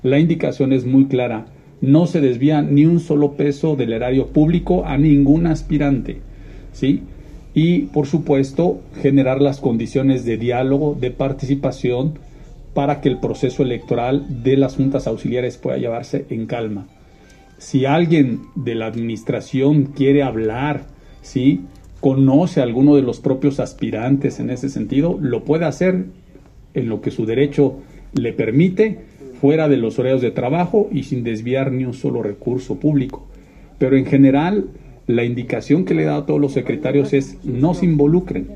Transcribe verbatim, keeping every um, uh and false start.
La indicación es muy clara, no se desvía ni un solo peso del erario público a ningún aspirante, ¿sí? Y, por supuesto, generar las condiciones de diálogo, de participación, para que el proceso electoral de las juntas auxiliares pueda llevarse en calma. Si alguien de la administración quiere hablar, ¿sí?, conoce a alguno de los propios aspirantes en ese sentido, lo puede hacer en lo que su derecho le permite, fuera de los horarios de trabajo y sin desviar ni un solo recurso público. Pero en general, la indicación que le he dado a todos los secretarios es: no se involucren.